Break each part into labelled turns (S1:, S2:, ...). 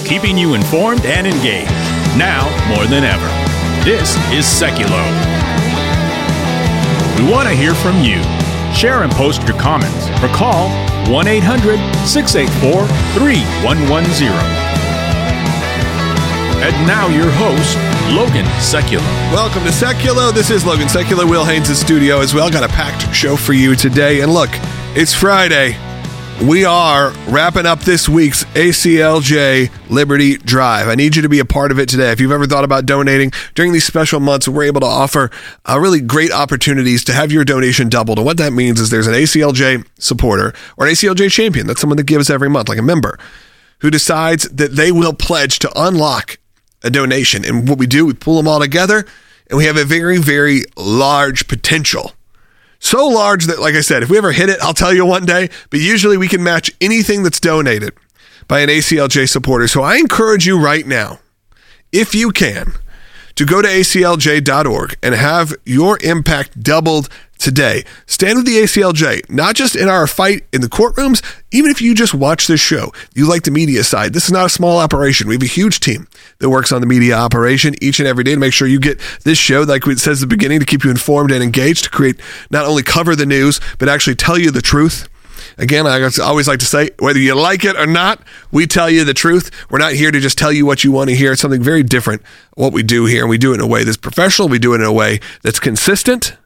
S1: keeping you informed and engaged. Now more than ever. This is Seculo. We want to hear from you. Share and post your comments or call 1-800-684-3110. And now your host, Logan Seculo.
S2: Welcome to Seculo. This is Logan Seculo. Will Haynes in studio as well. Got a packed show for you today. And look, it's Friday. We are wrapping up this week's ACLJ Liberty Drive. I need you to be a part of it today. If you've ever thought about donating during these special months, we're able to offer really great opportunities to have your donation doubled. And what that means is there's an ACLJ supporter or an ACLJ champion. That's someone that gives every month, like a member, who decides that they will pledge to unlock a donation. And what we do, we pull them all together, and we have a very, very large potential. So large that, like I said, if we ever hit it, I'll tell you one day, but usually we can match anything that's donated by an ACLJ supporter. So I encourage you right now, if you can, to go to aclj.org and have your impact doubled today. Stand with the ACLJ, not just in our fight in the courtrooms, even if you just watch this show, you like the media side. This is not a small operation. We have a huge team that works on the media operation each and every day to make sure you get this show, like it says at the beginning, to keep you informed and engaged, to create, not only cover the news, but actually tell you the truth. Again, I always like to say, whether you like it or not, we tell you the truth. We're not here to just tell you what you want to hear. It's something very different what we do here, and we do it in a way that's professional. We do it in a way that's consistent,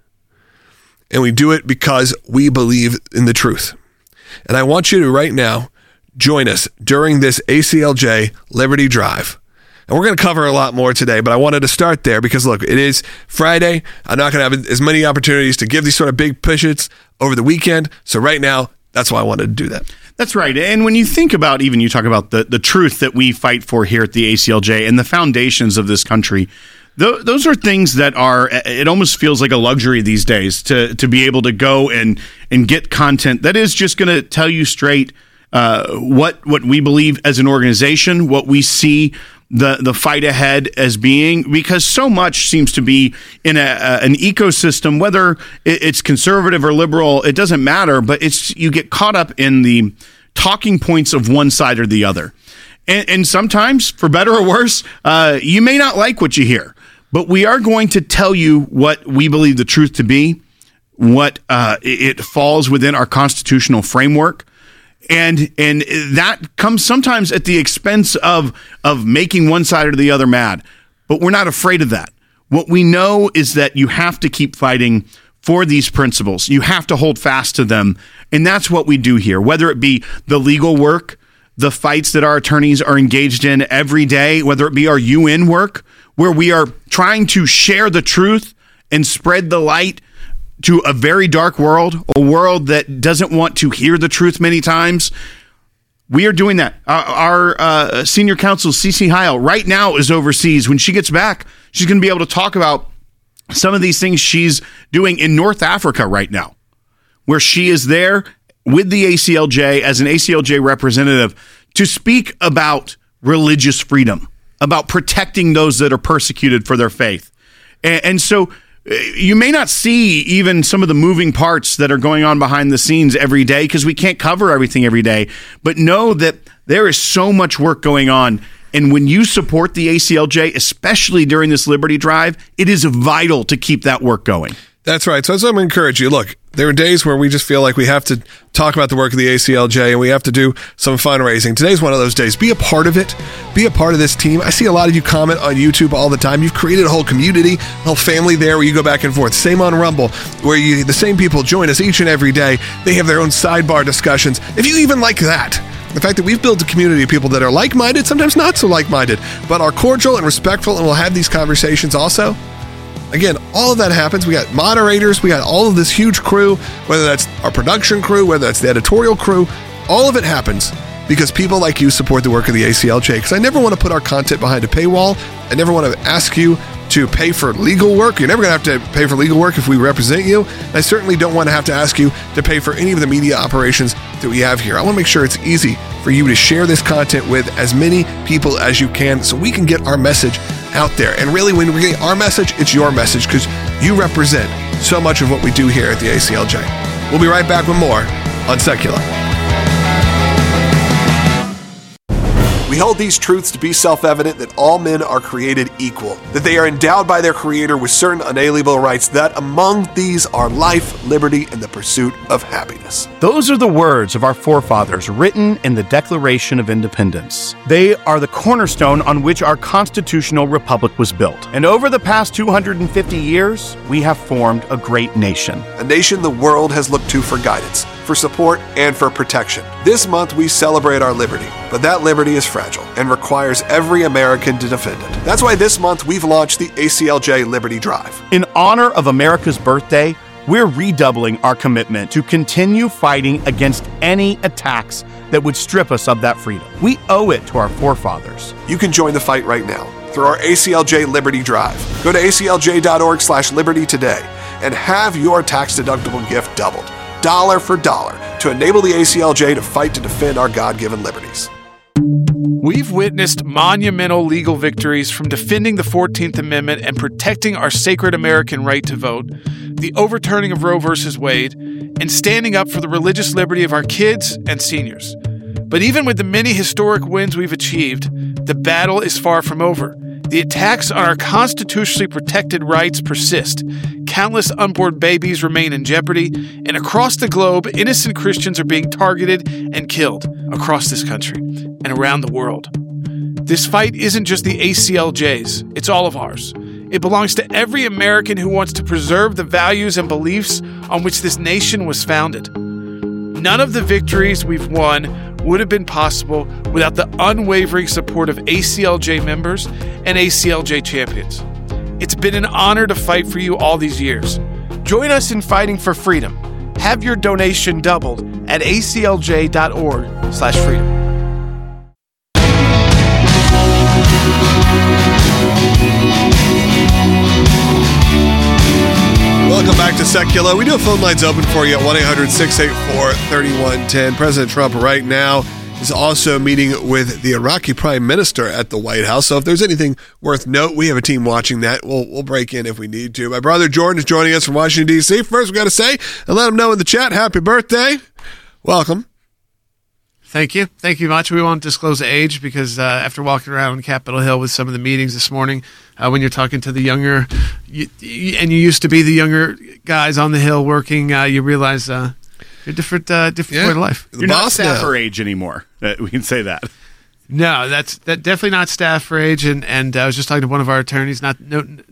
S2: and we do it because we believe in the truth. And I want you to right now join us during this ACLJ Liberty Drive. And we're going to cover a lot more today, but I wanted to start there because, look, it is Friday. I'm not going to have as many opportunities to give these sort of big pushes over the weekend. So right now, that's why I wanted to do that.
S3: That's right. And when you think about, even you talk about the truth that we fight for here at the ACLJ and the foundations of this country, those are things that are, it almost feels like a luxury these days to be able to go and get content that is just going to tell you straight what we believe as an organization, what we see the fight ahead as being, because so much seems to be in an ecosystem, whether it's conservative or liberal, it doesn't matter, but you get caught up in the talking points of one side or the other. And sometimes, for better or worse, you may not like what you hear, but we are going to tell you what we believe the truth to be, what it falls within our constitutional framework. And that comes sometimes at the expense of making one side or the other mad. But we're not afraid of that. What we know is that you have to keep fighting for these principles. You have to hold fast to them. And that's what we do here, whether it be the legal work, the fights that our attorneys are engaged in every day, whether it be our UN work, where we are trying to share the truth and spread the light to a very dark world, a world that doesn't want to hear the truth many times. We are doing that. Our senior counsel, Cece Heil, right now is overseas. When she gets back, she's going to be able to talk about some of these things she's doing in North Africa right now, where she is there with the ACLJ as an ACLJ representative to speak about religious freedom, about protecting those that are persecuted for their faith. And so you may not see even some of the moving parts that are going on behind the scenes every day because we can't cover everything every day, but know that there is so much work going on. And when you support the ACLJ, especially during this Liberty Drive, it is vital to keep that work going.
S2: That's right. So I'm going to encourage you. Look, there are days where we just feel like we have to talk about the work of the ACLJ and we have to do some fundraising. Today's one of those days. Be a part of it. Be a part of this team. I see a lot of you comment on YouTube all the time. You've created a whole community, a whole family there where you go back and forth. Same on Rumble, where the same people join us each and every day. They have their own sidebar discussions. If you even like that, the fact that we've built a community of people that are like-minded, sometimes not so like-minded, but are cordial and respectful and will have these conversations also. Again, all of that happens. We got moderators. We got all of this huge crew, whether that's our production crew, whether that's the editorial crew. All of it happens because people like you support the work of the ACLJ. Because I never want to put our content behind a paywall. I never want to ask you to pay for legal work. You're never going to have to pay for legal work if we represent you. And I certainly don't want to have to ask you to pay for any of the media operations that we have here. I want to make sure it's easy for you to share this content with as many people as you can so we can get our message out there. And really, when we get our message, it's your message because you represent so much of what we do here at the ACLJ. We'll be right back with more on Secular. We hold these truths to be self-evident that all men are created equal, that they are endowed by their Creator with certain unalienable rights, that among these are life, liberty, and the pursuit of happiness.
S3: Those are the words of our forefathers written in the Declaration of Independence. They are the cornerstone on which our constitutional republic was built. And over the past 250 years, we have formed a great nation.
S2: A nation the world has looked to for guidance, for support, and for protection. This month we celebrate our liberty, but that liberty is fragile and requires every American to defend it. That's why this month we've launched the ACLJ Liberty Drive.
S3: In honor of America's birthday, we're redoubling our commitment to continue fighting against any attacks that would strip us of that freedom. We owe it to our forefathers.
S2: You can join the fight right now through our ACLJ Liberty Drive. Go to aclj.org/liberty today and have your tax-deductible gift doubled, dollar for dollar, to enable the ACLJ to fight to defend our God-given liberties.
S4: We've witnessed monumental legal victories from defending the 14th Amendment and protecting our sacred American right to vote, the overturning of Roe v. Wade, and standing up for the religious liberty of our kids and seniors. But even with the many historic wins we've achieved, the battle is far from over. The attacks on our constitutionally protected rights persist. Countless unborn babies remain in jeopardy, and across the globe, innocent Christians are being targeted and killed across this country and around the world. This fight isn't just the ACLJ's, it's all of ours. It belongs to every American who wants to preserve the values and beliefs on which this nation was founded. None of the victories we've won would have been possible without the unwavering support of ACLJ members and ACLJ champions. It's been an honor to fight for you all these years. Join us in fighting for freedom. Have your donation doubled at aclj.org/freedom.
S2: Welcome back to Secular. We do have phone lines open for you at 1-800-684-3110. President Trump right now is also meeting with the Iraqi Prime Minister at the White House. So if there's anything worth note, we have a team watching that. We'll break in if we need to. My brother Jordan is joining us from Washington, D.C. First, we got to say and let him know in the chat, happy birthday. Welcome.
S4: Thank you. Thank you much. We won't disclose age because after walking around Capitol Hill with some of the meetings this morning, when you're talking to the younger, and you used to be the younger guys on the Hill working, you realize you're different point of life.
S3: You're not staffer age anymore. We can say that.
S4: No, that's definitely not staffer age. And I was just talking to one of our attorneys, not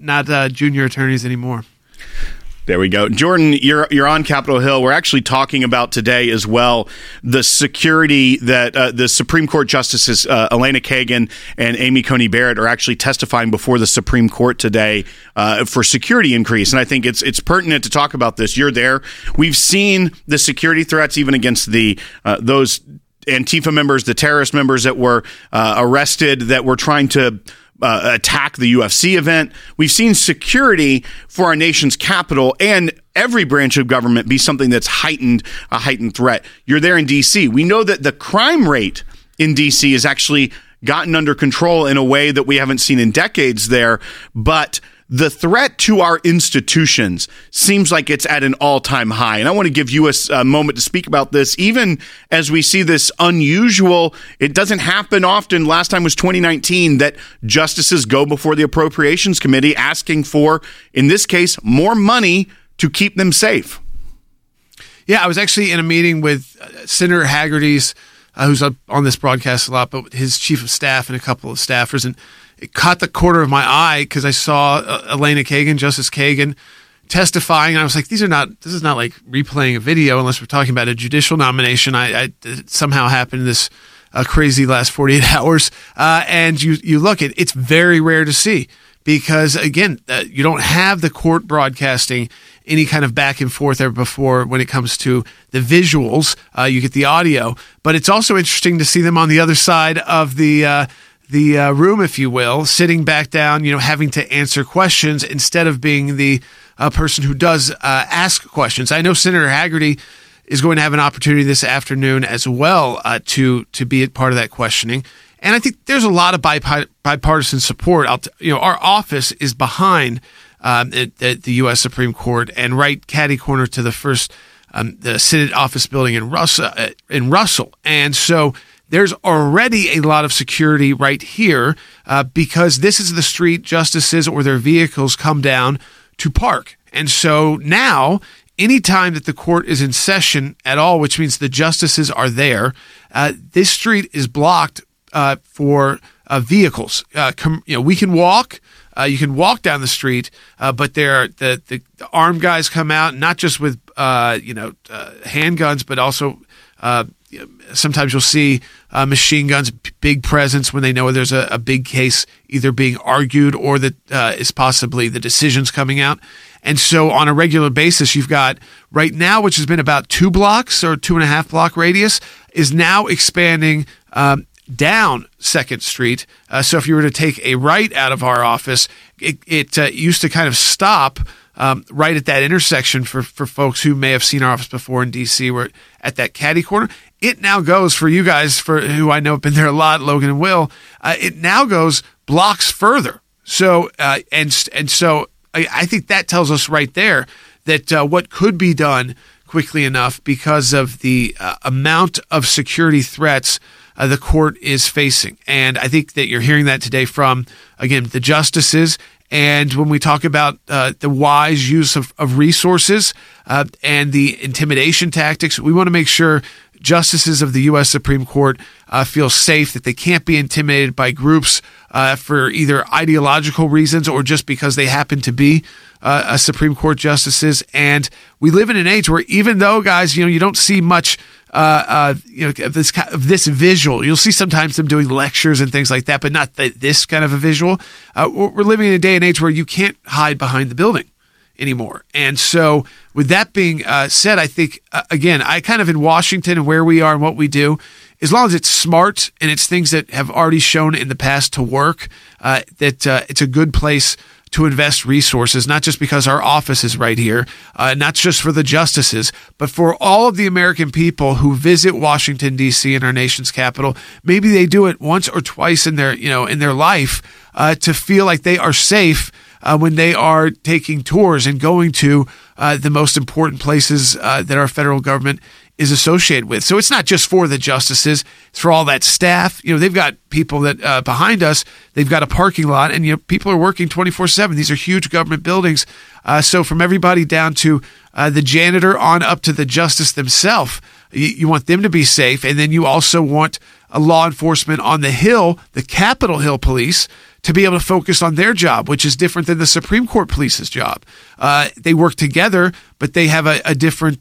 S4: junior attorneys anymore.
S3: There we go. Jordan, you're on Capitol Hill. We're actually talking about today as well the security that the Supreme Court Justices Elena Kagan and Amy Coney Barrett are actually testifying before the Supreme Court today for security increase. And I think it's pertinent to talk about this. You're there. We've seen the security threats even against those Antifa members, the terrorist members that were arrested, that were trying to attack the UFC event. We've seen security for our nation's capital and every branch of government be something that's a heightened threat. You're there in D.C. We know that the crime rate in D.C. has actually gotten under control in a way that we haven't seen in decades there, but the threat to our institutions seems like it's at an all-time high. And I want to give you a moment to speak about this, even as we see this unusual, it doesn't happen often. Last time was 2019 that justices go before the Appropriations Committee asking for, in this case, more money to keep them safe.
S4: Yeah, I was actually in a meeting with Senator Hagerty's, who's on this broadcast a lot, but his chief of staff and a couple of staffers, and it caught the corner of my eye because I saw Elena Kagan, Justice Kagan, testifying, and I was like, this is not like replaying a video unless we're talking about a judicial nomination. It somehow happened this crazy last 48 hours. And you look at it's very rare to see because, again, you don't have the court broadcasting any kind of back and forth ever before when it comes to the visuals. You get the audio, but it's also interesting to see them on the other side of the room, if you will, sitting back down, having to answer questions instead of being the person who does ask questions. I know Senator Hagerty is going to have an opportunity this afternoon as well to be a part of that questioning. And I think there's a lot of bipartisan support. Our office is behind the U.S. Supreme Court and right catty corner to the first the Senate office building in Russell. And so there's already a lot of security right here because this is the street justices or their vehicles come down to park. And so now, anytime that the court is in session at all, which means the justices are there, this street is blocked for vehicles. We can walk. You can walk down the street, but the armed guys come out, not just with handguns, but also sometimes you'll see machine guns, big presence when they know there's a big case either being argued or that is possibly the decisions coming out. And so on a regular basis, you've got right now, which has been about 2 blocks or 2.5 block radius, is now expanding down 2nd Street. So if you were to take a right out of our office, it used to kind of stop right at that intersection for folks who may have seen our office before in D.C. We're at that catty corner. It now goes, for you guys who I know have been there a lot, Logan and Will, it now goes blocks further. So so I think that tells us right there that what could be done quickly enough because of the amount of security threats the court is facing. And I think that you're hearing that today from, again, the justices. And when we talk about the wise use of resources and the intimidation tactics, we want to make sure justices of the U.S. Supreme Court feel safe, that they can't be intimidated by groups for either ideological reasons or just because they happen to be Supreme Court justices. And we live in an age where even though, guys, you don't see much this visual. You'll see sometimes them doing lectures and things like that, but not this kind of a visual. We're living in a day and age where you can't hide behind the building anymore. And so with that being said, I think, again, I kind of in Washington and where we are and what we do, as long as it's smart and it's things that have already shown in the past to work, that it's a good place to invest resources, not just because our office is right here, not just for the justices, but for all of the American people who visit Washington, D.C. and our nation's capital. Maybe they do it once or twice in their life to feel like they are safe when they are taking tours and going to the most important places that our federal government is associated with. So it's not just for the justices, it's for all that staff. They've got people that behind us, they've got a parking lot, and people are working 24/7. These are huge government buildings. So from everybody down to the janitor on up to the justice themselves, you want them to be safe. And then you also want a law enforcement on the Hill, the Capitol Hill police, to be able to focus on their job, which is different than the Supreme Court police's job. They work together, but they have a different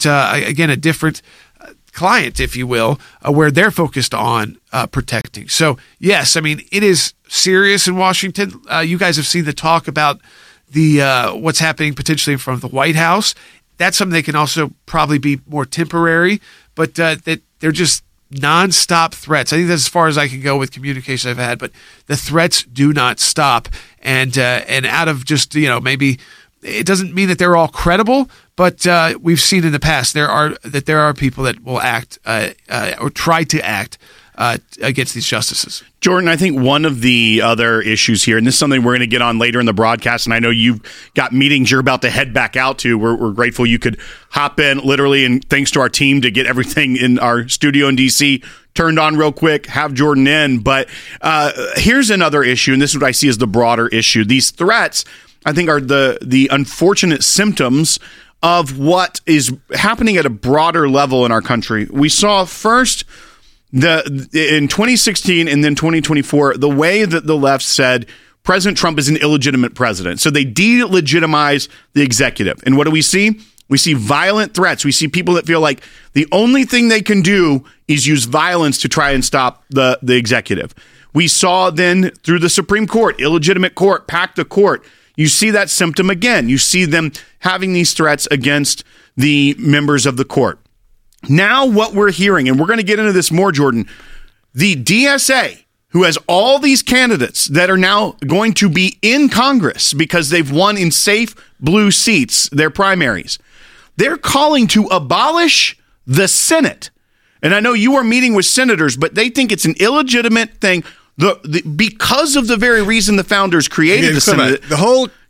S4: client, if you will, where they're focused on protecting. So, yes, I mean, it is serious in Washington. You guys have seen the talk about the what's happening potentially in front of the White House. That's something that can also probably be more temporary, but that they're just nonstop threats. I think that's as far as I can go with communication I've had, but the threats do not stop. And out of just, maybe it doesn't mean that they're all credible, but we've seen in the past there are people that will act or try to act against these justices.
S3: Jordan, I think one of the other issues here, and this is something we're going to get on later in the broadcast, and I know you've got meetings you're about to head back out to. We're grateful you could hop in literally, and thanks to our team to get everything in our studio in D.C. turned on real quick, have Jordan in. But here's another issue, and this is what I see as the broader issue. These threats, I think, are the unfortunate symptoms of what is happening at a broader level in our country. We saw first in 2016 and then 2024, the way that the left said President Trump is an illegitimate president. So they delegitimize the executive. And what do we see? We see violent threats. We see people that feel like the only thing they can do is use violence to try and stop the executive. We saw then through the Supreme Court, illegitimate court, pack the court. You see that symptom again. You see them having these threats against the members of the court. Now what we're hearing, and we're going to get into this more, Jordan, the DSA, who has all these candidates that are now going to be in Congress because they've won in safe blue seats, their primaries, they're calling to abolish the Senate. And I know you are meeting with senators, but they think it's an illegitimate thing because of the very reason the founders created the Senate.
S2: The whole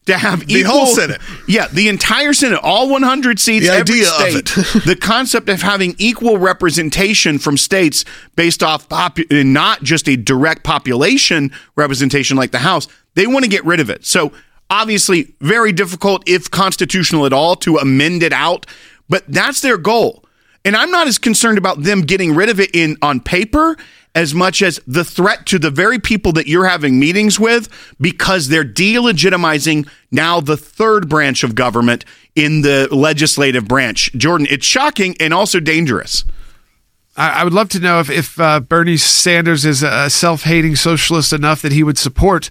S3: to have
S2: the whole Senate.
S3: Yeah, the entire Senate, all 100 seats,
S2: the
S3: every
S2: idea
S3: state.
S2: of it.
S3: The concept of having equal representation from states based off not just a direct population representation like the House. They want to get rid of it. So obviously very difficult, if constitutional at all, to amend it out. But that's their goal. And I'm not as concerned about them getting rid of it on paper as much as the threat to the very people that you're having meetings with, because they're delegitimizing now the third branch of government in the legislative branch. Jordan, it's shocking and also dangerous.
S4: I would love to know if Bernie Sanders is a self-hating socialist enough that he would support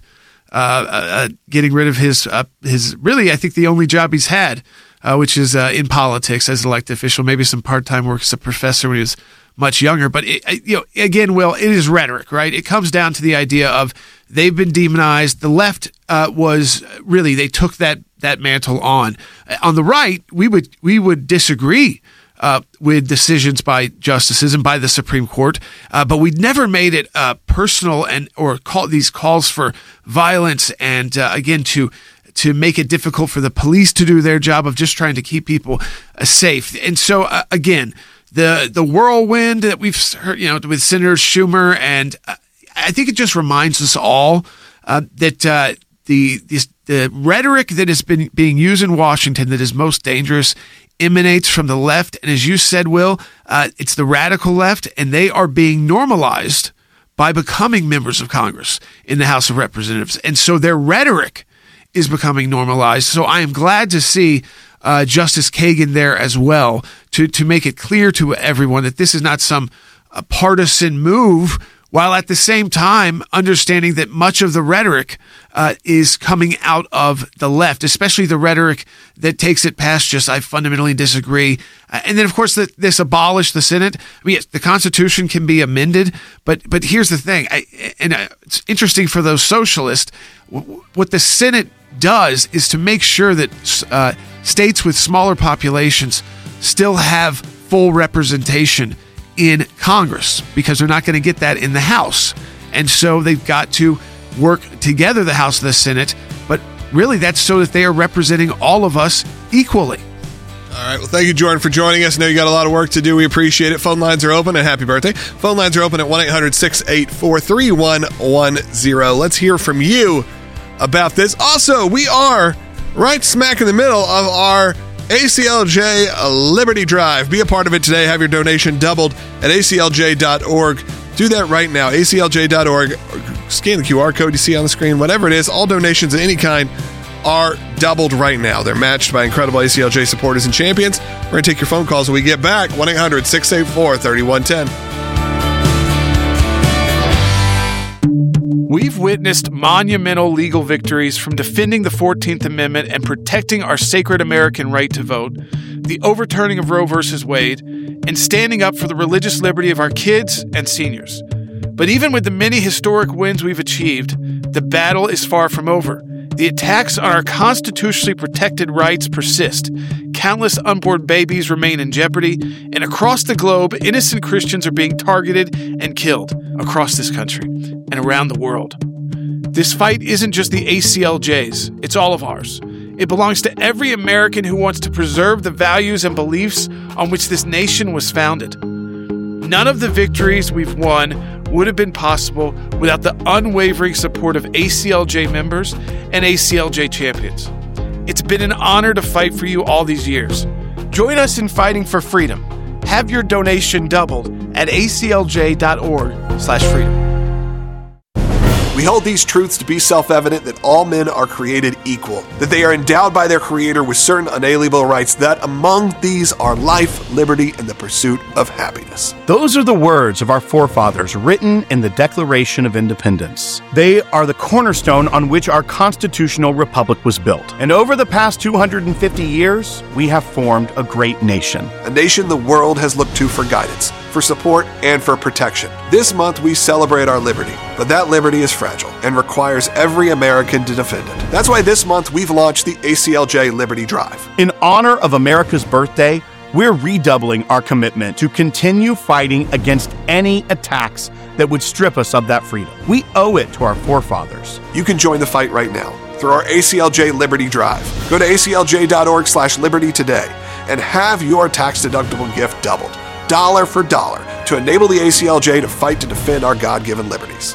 S4: getting rid of his really, I think, the only job he's had, which is in politics as an elected official, maybe some part-time work as a professor when he was much younger. But, again, Will, it is rhetoric, right? It comes down to the idea of they've been demonized. The left was really, they took that mantle on. On the right, we would disagree with decisions by justices and by the Supreme Court, but we never made it personal or these calls for violence and, again, to make it difficult for the police to do their job of just trying to keep people safe. And so, again, the whirlwind that we've heard, with Senator Schumer, and I think it just reminds us all that the rhetoric that has been being used in Washington that is most dangerous emanates from the left. And as you said, Will, it's the radical left, and they are being normalized by becoming members of Congress in the House of Representatives. And so their rhetoric is becoming normalized. So I am glad to see Justice Kagan there as well to make it clear to everyone that this is not some partisan move, while at the same time understanding that much of the rhetoric is coming out of the left, especially the rhetoric that takes it past just, I fundamentally disagree. And then, of course, this abolish the Senate. I mean, yes, the Constitution can be amended, but here's the thing. It's interesting for those socialists. What the Senate does is to make sure that states with smaller populations still have full representation in Congress, because they're not going to get that in the House. And so they've got to work together, the House and the Senate, but really that's so that they are representing all of us equally.
S2: All right. Well, thank you, Jordan, for joining us. I know you got a lot of work to do. We appreciate it. Phone lines are open, and happy birthday. Phone lines are open at 1-800-684-3110. Let's hear from you about this. Also, we are right smack in the middle of our ACLJ Liberty Drive. Be a part of it today. Have your donation doubled at aclj.org. Do that right now. aclj.org. Scan the QR code you see on the screen. Whatever it is, all donations of any kind are doubled right now. They're matched by incredible ACLJ supporters and champions. We're going to take your phone calls when we get back. 1-800-684-3110.
S4: We've witnessed monumental legal victories, from defending the 14th Amendment and protecting our sacred American right to vote, the overturning of Roe v. Wade, and standing up for the religious liberty of our kids and seniors. But even with the many historic wins we've achieved, the battle is far from over. The attacks on our constitutionally protected rights persist. Countless unborn babies remain in jeopardy, and across the globe, innocent Christians are being targeted and killed across this country and around the world. This fight isn't just the ACLJ's, it's all of ours. It belongs to every American who wants to preserve the values and beliefs on which this nation was founded. None of the victories we've won would have been possible without the unwavering support of ACLJ members and ACLJ champions. It's been an honor to fight for you all these years. Join us in fighting for freedom. Have your donation doubled at aclj.org/freedom.
S2: We hold these truths to be self-evident, that all men are created equal, that they are endowed by their Creator with certain unalienable rights, that among these are life, liberty, and the pursuit of happiness.
S3: Those are the words of our forefathers written in the Declaration of Independence. They are the cornerstone on which our constitutional republic was built. And over the past 250 years, we have formed a great nation.
S2: A nation the world has looked to for guidance, for support, and for protection. This month we celebrate our liberty, but that liberty is fragile and requires every American to defend it. That's why this month we've launched the ACLJ Liberty Drive.
S3: In honor of America's birthday, we're redoubling our commitment to continue fighting against any attacks that would strip us of that freedom. We owe it to our forefathers.
S2: You can join the fight right now. through our ACLJ Liberty Drive. Go to aclj.org/liberty today and have your tax-deductible gift doubled, dollar for dollar, to enable the ACLJ to fight to defend our God-given liberties.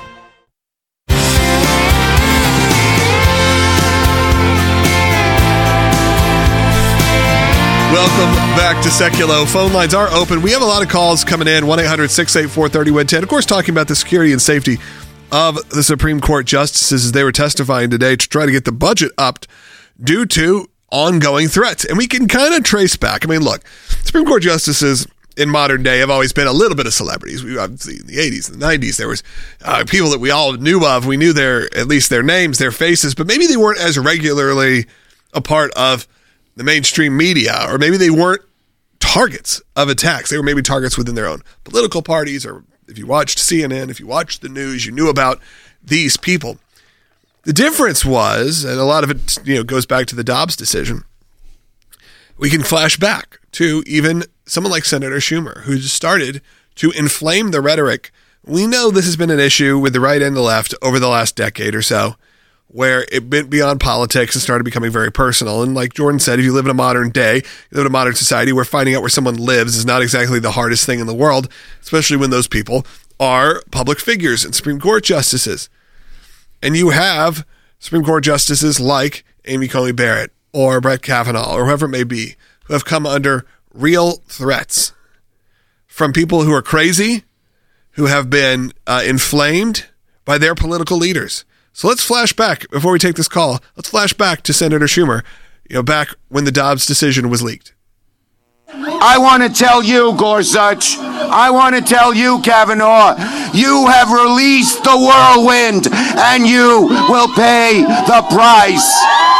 S2: Welcome back to Seculo. Phone lines are open. We have a lot of calls coming in, 1-800-684-3110. Of course, talking about the security and safety of the Supreme Court justices as they were testifying today to try to get the budget upped due to ongoing threats. And we can kind of trace back. I mean, look, Supreme Court justices in modern day have always been a little bit of celebrities. We obviously in the 80s and the 90s, there was people that we all knew of. We knew at least their names, their faces, but maybe they weren't as regularly a part of the mainstream media, or maybe they weren't targets of attacks. They were maybe targets within their own political parties, or if you watched CNN, if you watched the news, you knew about these people. The difference was, and a lot of it goes back to the Dobbs decision, we can flash back to even someone like Senator Schumer, who started to inflame the rhetoric. We know this has been an issue with the right and the left over the last decade or so, where it went beyond politics and started becoming very personal. And like Jordan said, if you live in a modern day, you live in a modern society where finding out where someone lives is not exactly the hardest thing in the world, especially when those people are public figures and Supreme Court justices. And you have Supreme Court justices like Amy Coney Barrett or Brett Kavanaugh or whoever it may be, who have come under real threats from people who are crazy, who have been inflamed by their political leaders. So let's flash back before we take this call. Let's flash back to Senator Schumer, back when the Dobbs decision was leaked.
S5: I want to tell you, Gorsuch, I want to tell you, Kavanaugh, you have released the whirlwind and you will pay the price.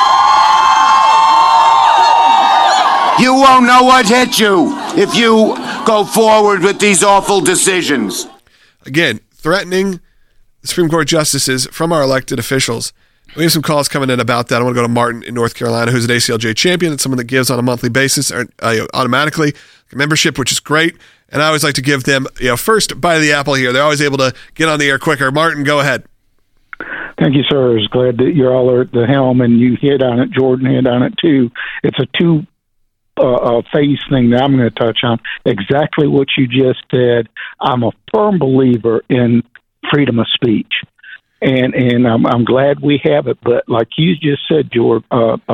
S5: You won't know what hit you if you go forward with these awful decisions.
S2: Again, threatening the Supreme Court justices from our elected officials. We have some calls coming in about that. I want to go to Martin in North Carolina, who's an ACLJ champion. It's someone that gives on a monthly basis or automatically membership, which is great. And I always like to give them first bite of the apple here. They're always able to get on the air quicker. Martin, go ahead.
S6: Thank you, sir. It's glad that you're all at the helm and you hit on it. Jordan hit on it too. It's a two-phase thing that I'm going to touch on. Exactly what you just said. I'm a firm believer in freedom of speech, and I'm glad we have it. But like you just said, George,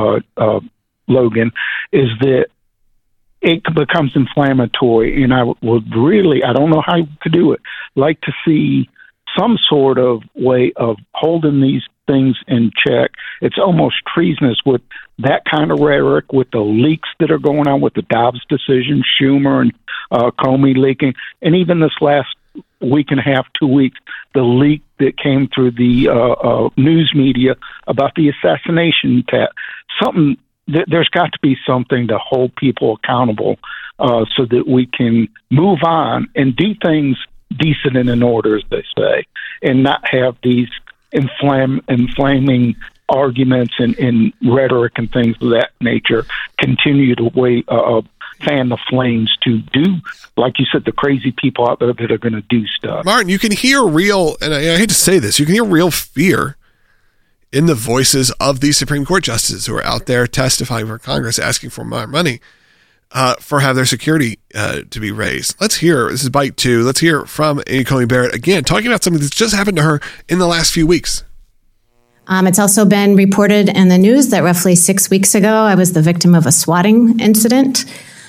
S6: Logan, is that it becomes inflammatory, and I don't know how you could do it, like to see some sort of way of holding these things in check. It's almost treasonous with that kind of rhetoric, with the leaks that are going on with the Dobbs decision, Schumer and Comey leaking, and even this last week and a half, 2 weeks, the leak that came through the news media about the assassination attack. There's got to be something to hold people accountable so that we can move on and do things decent and in order, as they say, and not have these inflaming arguments and rhetoric and things of that nature continue to fan the flames to do, like you said, the crazy people out there that are going to do stuff.
S2: Martin, you can hear real, and I hate to say this, you can hear real fear in the voices of these Supreme Court justices who are out there testifying for Congress, asking for more money for have their security to be raised. Let's hear, this is bite two, let's hear from Amy Coney Barrett again, talking about something that's just happened to her in the last few weeks.
S7: It's also been reported in the news that roughly 6 weeks ago, I was the victim of a swatting incident.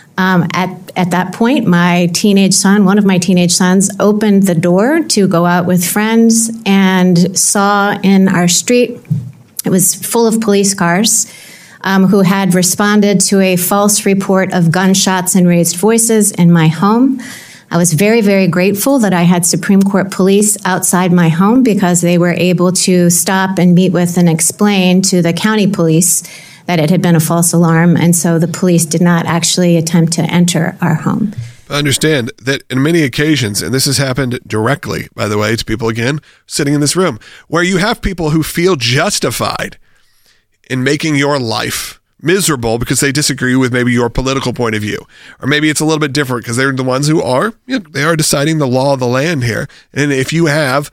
S7: At that point, one of my teenage sons, opened the door to go out with friends and saw in our street, it was full of police cars who had responded to a false report of gunshots and raised voices in my home. I was very, very grateful that I had Supreme Court police outside my home because they were able to stop and meet with and explain to the county police that it had been a false alarm, and so the police did not actually attempt to enter our home.
S2: Understand that in many occasions, and this has happened directly, by the way, to people, again, sitting in this room, where you have people who feel justified in making your life miserable because they disagree with maybe your political point of view. Or maybe it's a little bit different because they're the ones who are, they are deciding the law of the land here. And if you have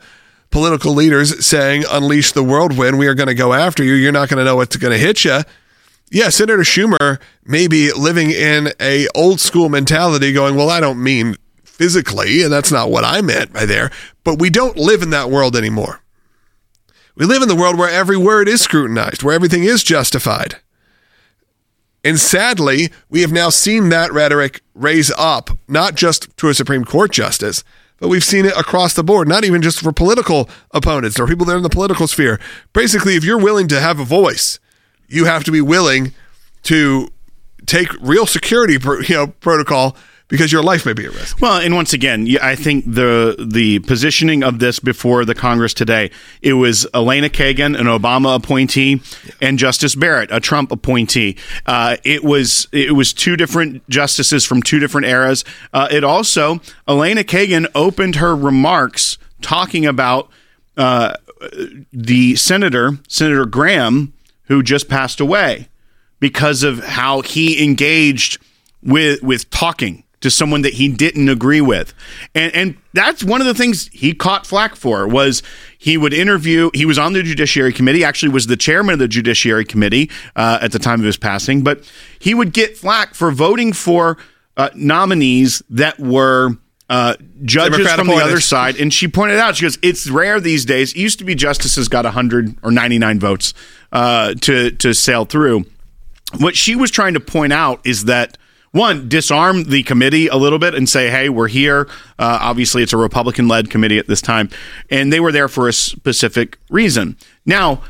S2: political leaders saying, unleash the whirlwind, we are going to go after you, you're not going to know what's going to hit you. Yeah, Senator Schumer may be living in a old school mentality going, well, I don't mean physically, and that's not what I meant by there, but we don't live in that world anymore. We live in the world where every word is scrutinized, where everything is justified. And sadly, we have now seen that rhetoric raise up, not just to a Supreme Court justice, but we've seen it across the board, not even just for political opponents or people that are in the political sphere. Basically, if you're willing to have a voice, you have to be willing to take real security protocol because your life may be at risk.
S3: Well, and once again, I think the positioning of this before the Congress today, it was Elena Kagan, an Obama appointee, and Justice Barrett, a Trump appointee. It was two different justices from two different eras. It also, Elena Kagan opened her remarks talking about the Senator Graham, who just passed away because of how he engaged with talking to someone that he didn't agree with. And that's one of the things he caught flack for, was he would interview, he was on the Judiciary Committee, actually was the chairman of the Judiciary Committee at the time of his passing, but he would get flack for voting for nominees that were judges
S2: Democrat
S3: from
S2: appointed.
S3: the other side. And she pointed out, she goes, it's rare these days. It used to be justices got 100 or 99 votes to sail through. What she was trying to point out is that, one, disarm the committee a little bit and say, hey, we're here. Obviously, it's a Republican-led committee at this time, and they were there for a specific reason. Now,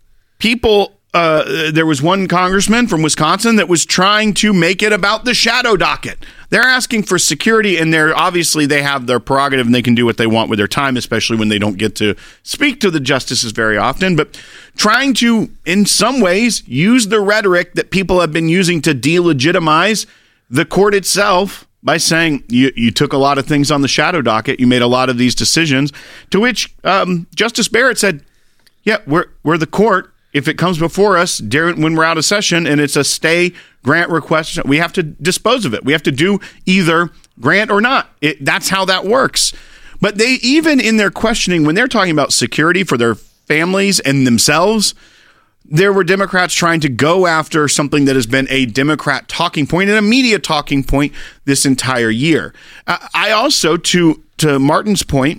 S3: there was one congressman from Wisconsin that was trying to make it about the shadow docket. They're asking for security, and they have their prerogative and they can do what they want with their time, especially when they don't get to speak to the justices very often. But trying to, in some ways, use the rhetoric that people have been using to delegitimize the court itself by saying you took a lot of things on the shadow docket, you made a lot of these decisions, to which Justice Barrett said, yeah, we're the court. If it comes before us when we're out of session and it's a stay grant request, we have to dispose of it. We have to do either grant or not. That's how that works. But they, even in their questioning, when they're talking about security for their families and themselves, there were Democrats trying to go after something that has been a Democrat talking point and a media talking point this entire year. I also, to Martin's point,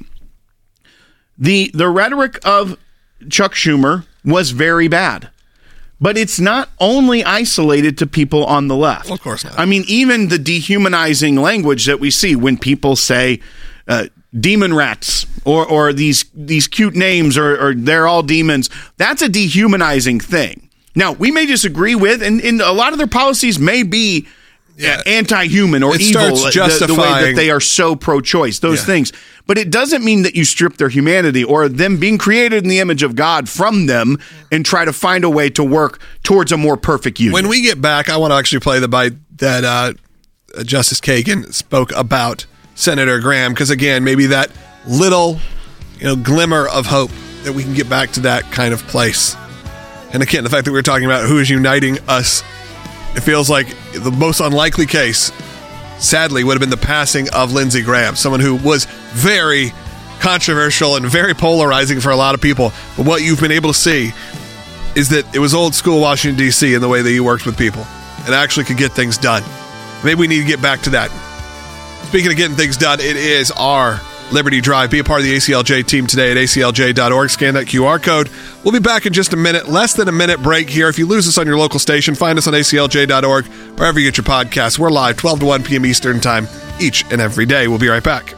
S3: the rhetoric of Chuck Schumer was very bad. But it's not only isolated to people on the left.
S2: Well, of course not.
S3: I mean, even the dehumanizing language that we see when people say demon rats or these cute names or they're all demons, that's a dehumanizing thing. Now, we may disagree with, and a lot of their policies may be anti-human or evil, the way that they are so pro-choice, those things. But it doesn't mean that you strip their humanity or them being created in the image of God from them and try to find a way to work towards a more perfect union.
S2: When we get back, I want to actually play the bite that Justice Kagan spoke about Senator Graham, because again, maybe that little glimmer of hope that we can get back to that kind of place. And again, the fact that we're talking about who is uniting us, it feels like the most unlikely case, sadly, would have been the passing of Lindsey Graham, someone who was very controversial and very polarizing for a lot of people. But what you've been able to see is that it was old school Washington, D.C. in the way that he worked with people and actually could get things done. Maybe we need to get back to that. Speaking of getting things done, it is our Liberty Drive. Be a part of the ACLJ team today at aclj.org. Scan that QR code. We'll be back in just a minute. Less than a minute break here. If you lose us on your local station, find us on aclj.org, wherever you get your podcasts. We're live 12 to 1 p.m. Eastern Time each and every day. We'll be right back.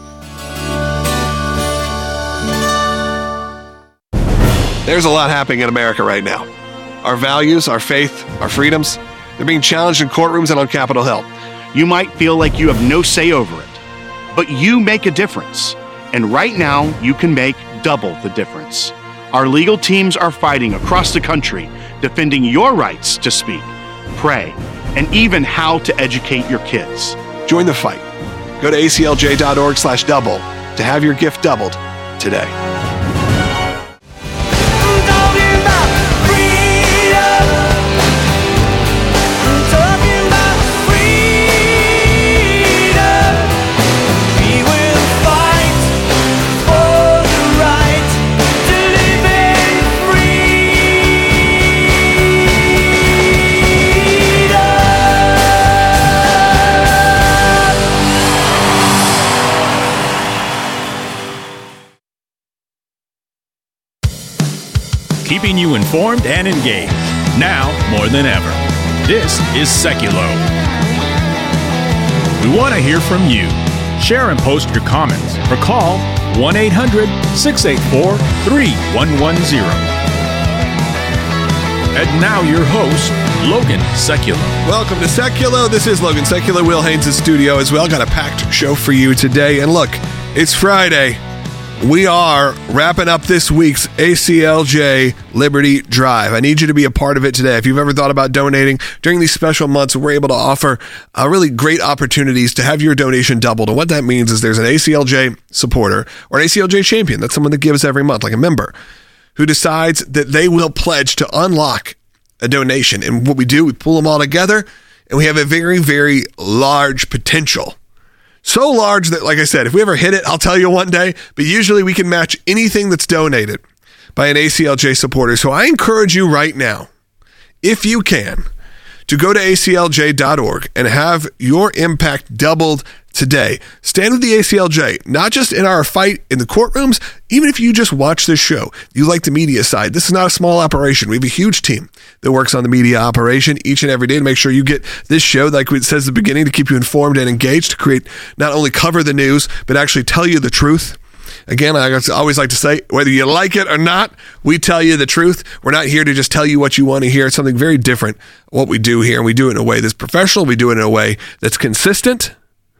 S2: There's a lot happening in America right now. Our values, our faith, our freedoms, they're being challenged in courtrooms and on Capitol Hill.
S3: You might feel like you have no say over it, but you make a difference. And right now, you can make double the difference. Our legal teams are fighting across the country, defending your rights to speak, pray, and even how to educate your kids.
S2: Join the fight. Go to aclj.org/double to have your gift doubled today.
S8: We will fight for the right
S1: keeping you informed and engaged. Now more than ever. This is Seculo. We want to hear from you. Share and post your comments or call 1-800-684-3110. And now your host, Logan Seculo.
S2: Welcome to Seculo. This is Logan Seculo. Will Haynes in studio as well. Got a packed show for you today. And look, it's Friday. We are wrapping up this week's ACLJ Liberty Drive. I need you to be a part of it today. If you've ever thought about donating during these special months, we're able to offer really great opportunities to have your donation doubled. And what that means is there's an ACLJ supporter or an ACLJ champion. That's someone that gives every month, like a member, who decides that they will pledge to unlock a donation. And what we do, we pull them all together, and we have a very, very large potential. So large that, like I said, if we ever hit it, I'll tell you one day, but usually we can match anything that's donated by an ACLJ supporter. So I encourage you right now, if you can, to go to aclj.org and have your impact doubled today. Stand with the ACLJ, not just in our fight in the courtrooms, even if you just watch this show, you like the media side. This is not a small operation. We have a huge team that works on the media operation each and every day to make sure you get this show, like it says at the beginning, to keep you informed and engaged, to create, not only cover the news, but actually tell you the truth. Again, I always like to say, whether you like it or not, we tell you the truth. We're not here to just tell you what you want to hear. It's something very different, what we do here. And we do it in a way that's professional. We do it in a way that's consistent.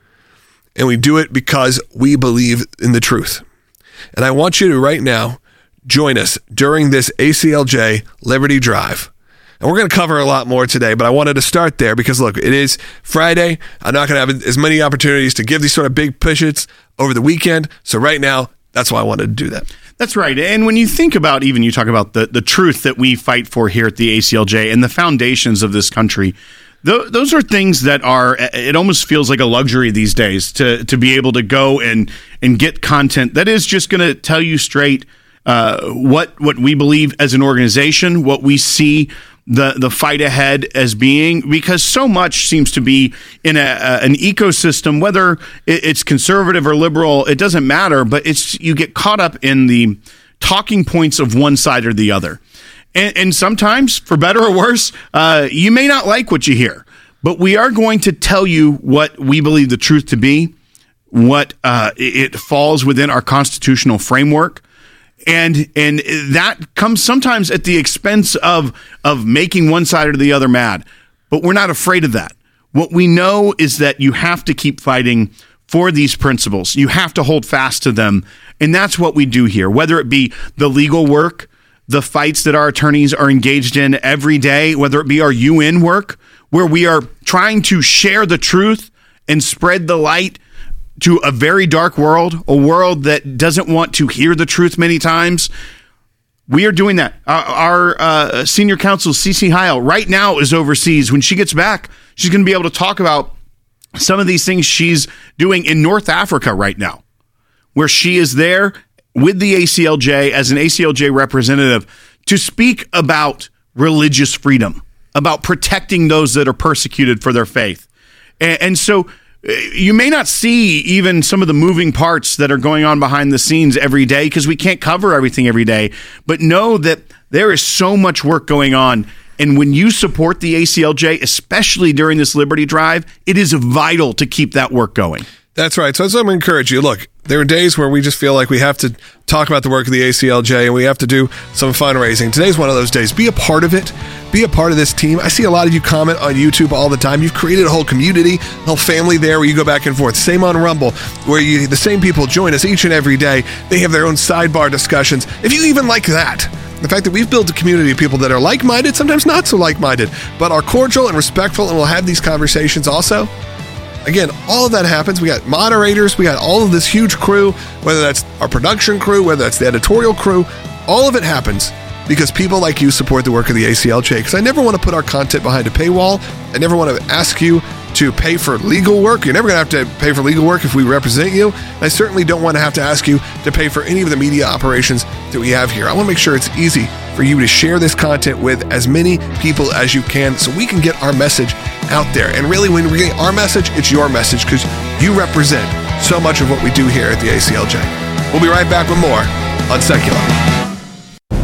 S2: And we do it because we believe in the truth. And I want you to right now join us during this ACLJ Liberty Drive. And we're going to cover a lot more today, but I wanted to start there because, look, it is Friday. I'm not going to have as many opportunities to give these sort of big pushes over the weekend. So right now, that's why I wanted to do that.
S3: That's right. And when you think about, even you talk about the truth that we fight for here at the ACLJ and the foundations of this country, those are things that are, it almost feels like a luxury these days to be able to go and get content that is just going to tell you straight what we believe as an organization, what we see the fight ahead as being, because so much seems to be in an ecosystem, whether it's conservative or liberal, it doesn't matter, but you get caught up in the talking points of one side or the other. And sometimes, for better or worse, you may not like what you hear, but we are going to tell you what we believe the truth to be, what it falls within our constitutional framework, and that comes sometimes at the expense of making one side or the other mad. But we're not afraid of that. What we know is that you have to keep fighting for these principles. You have to hold fast to them, and that's what we do here, whether it be the legal work, the fights that our attorneys are engaged in every day, whether it be our UN work, where we are trying to share the truth and spread the light to a very dark world, a world that doesn't want to hear the truth many times. We are doing that. Our senior counsel, Cece Heil, right now is overseas. When she gets back, she's going to be able to talk about some of these things she's doing in North Africa right now, where she is there with the ACLJ as an ACLJ representative to speak about religious freedom, about protecting those that are persecuted for their faith. And so you may not see even some of the moving parts that are going on behind the scenes every day because we can't cover everything every day, but know that there is so much work going on. And when you support the ACLJ, especially during this Liberty Drive, it is vital to keep that work going.
S2: That's right. So I'm going to encourage you. Look, there are days where we just feel like we have to talk about the work of the ACLJ and we have to do some fundraising. Today's one of those days. Be a part of it. Be a part of this team. I see a lot of you comment on YouTube all the time. You've created a whole community, a whole family there where you go back and forth. Same on Rumble, where the same people join us each and every day. They have their own sidebar discussions. If you even like that, the fact that we've built a community of people that are like-minded, sometimes not so like-minded, but are cordial and respectful and will have these conversations also. Again, all of that happens. We got moderators. We got all of this huge crew, whether that's our production crew, whether that's the editorial crew. All of it happens because people like you support the work of the ACLJ. Because I never want to put our content behind a paywall. I never want to ask you to pay for legal work. You're never going to have to pay for legal work if we represent you. I certainly don't want to have to ask you to pay for any of the media operations that we have here. I want to make sure it's easy for you to share this content with as many people as you can so we can get our message out there. And really, when we get our message, it's your message because you represent so much of what we do here at the ACLJ. We'll be right back with more on Secular.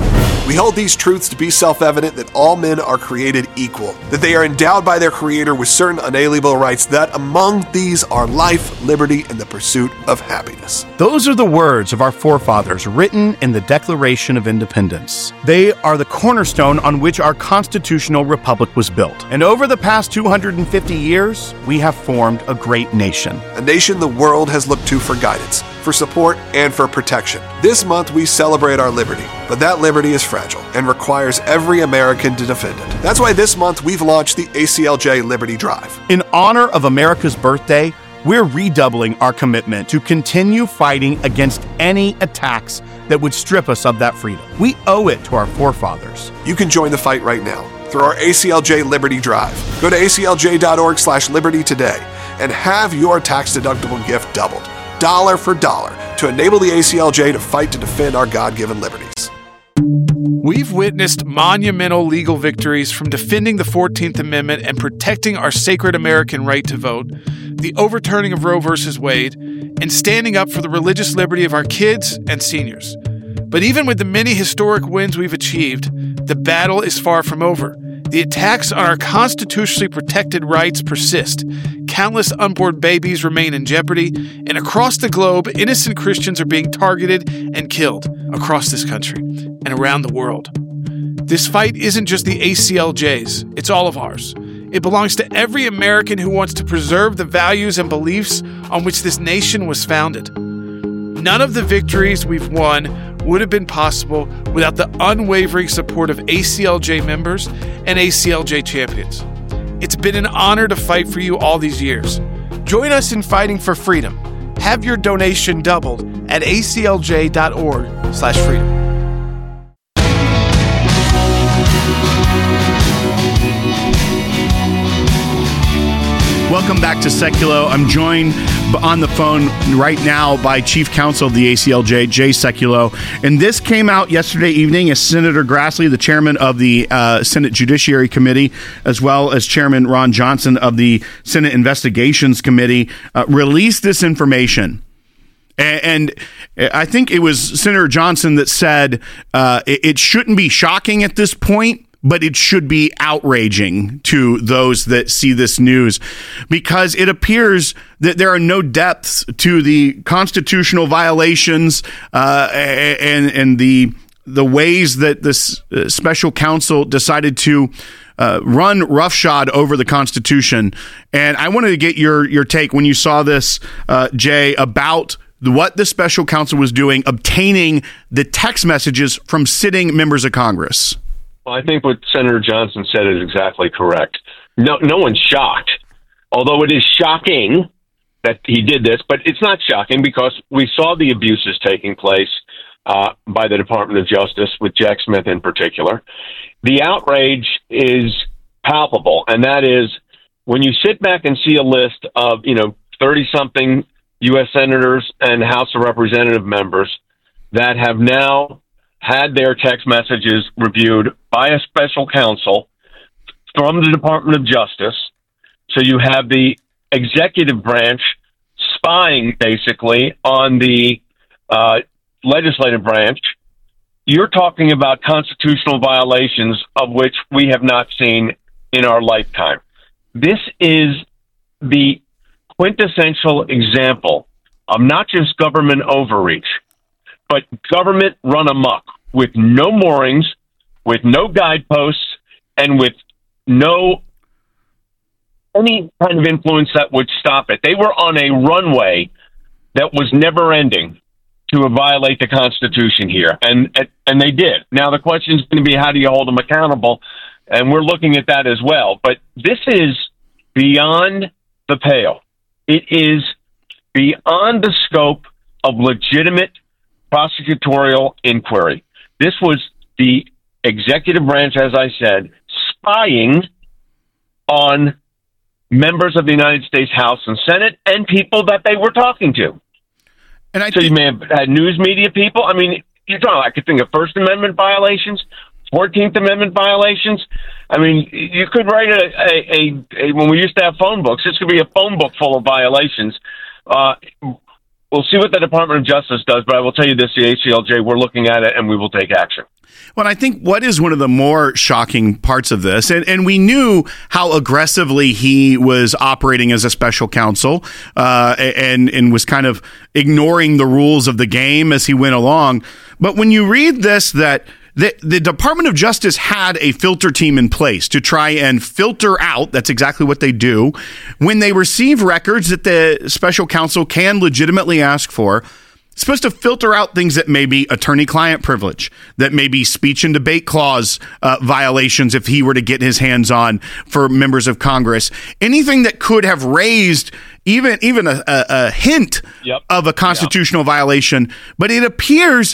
S2: We hold these truths to be self-evident that all men are created equal, that they are endowed by their Creator with certain unalienable rights, that among these are life, liberty, and the pursuit of happiness.
S3: Those are the words of our forefathers written in the Declaration of Independence. They are the cornerstone on which our constitutional republic was built. And over the past 250 years, we have formed a great nation.
S2: A nation the world has looked to for guidance, for support, and for protection. This month we celebrate our liberty, but that liberty is fragile and requires every American to defend it. That's why this month we've launched the ACLJ Liberty Drive.
S3: In honor of America's birthday, we're redoubling our commitment to continue fighting against any attacks that would strip us of that freedom. We owe it to our forefathers.
S2: You can join the fight right now through our ACLJ Liberty Drive. Go to aclj.org/liberty today and have your tax-deductible gift doubled, dollar for dollar, to enable the ACLJ to fight to defend our God-given liberties.
S4: We've witnessed monumental legal victories from defending the 14th Amendment and protecting our sacred American right to vote, the overturning of Roe v. Wade, and standing up for the religious liberty of our kids and seniors. But even with the many historic wins we've achieved, the battle is far from over. The attacks on our constitutionally protected rights persist. Countless unborn babies remain in jeopardy, and across the globe, innocent Christians are being targeted and killed across this country and around the world. This fight isn't just the ACLJ's, it's all of ours. It belongs to every American who wants to preserve the values and beliefs on which this nation was founded. None of the victories we've won would have been possible without the unwavering support of ACLJ members and ACLJ champions. It's been an honor to fight for you all these years. Join us in fighting for freedom. Have your donation doubled at aclj.org/freedom.
S3: Welcome back to Seculo. I'm joined on the phone right now by Chief Counsel of the ACLJ, Jay Sekulow. And this came out yesterday evening as Senator Grassley, the chairman of the Senate Judiciary Committee, as well as Chairman Ron Johnson of the Senate Investigations Committee, released this information. And I think it was Senator Johnson that said it shouldn't be shocking at this point, but it should be outraging to those that see this news, because it appears that there are no depths to the constitutional violations and the ways that this special counsel decided to run roughshod over the Constitution. And I wanted to get your take when you saw this, Jay, about what the special counsel was doing, obtaining the text messages from sitting members of Congress.
S8: Well, I think what Senator Johnson said is exactly correct. No one's shocked, although it is shocking that he did this, but it's not shocking because we saw the abuses taking place by the Department of Justice with Jack Smith in particular. The outrage is palpable, and that is when you sit back and see a list of, 30-something U.S. senators and House of Representative members that have now had their text messages reviewed by a special counsel from the Department of Justice. So you have the executive branch spying basically on the legislative branch. You're talking about constitutional violations of which we have not seen in our lifetime. This is the quintessential example of not just government overreach, but government run amok with no moorings, with no guideposts, and with no any kind of influence that would stop it. They were on a runway that was never ending to violate the Constitution here, and they did. Now the question is going to be, how do you hold them accountable? And we're looking at that as well. But this is beyond the pale. It is beyond the scope of legitimate prosecutorial inquiry. This was the executive branch, as I said, spying on members of the United States House and Senate and people that they were talking to. And so you may have had news media people. I mean, I could think of First Amendment violations, 14th Amendment violations. I mean, you could write a when we used to have phone books, this could be a phone book full of violations. we'll see what the Department of Justice does, but I will tell you this, the ACLJ, we're looking at it and we will take action.
S3: Well, I think what is one of the more shocking parts of this, and we knew how aggressively he was operating as a special counsel and was kind of ignoring the rules of the game as he went along. But when you read this, that the Department of Justice had a filter team in place to try and filter out, that's exactly what they do, when they receive records that the special counsel can legitimately ask for. It's supposed to filter out things that may be attorney-client privilege, that may be speech and debate clause violations if he were to get his hands on for members of Congress. Anything that could have raised even a hint of a constitutional violation. But it appears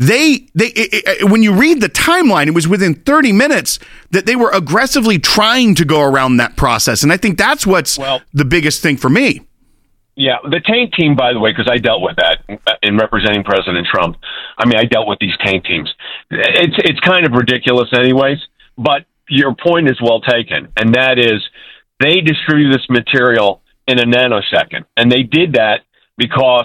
S3: when you read the timeline, it was within 30 minutes that they were aggressively trying to go around that process. And I think that's what's the biggest thing for me.
S8: Yeah, the taint team, by the way, because I dealt with that in representing President Trump. I mean, I dealt with these taint teams. It's kind of ridiculous anyways, but your point is well taken, and that is they distribute this material in a nanosecond, and they did that because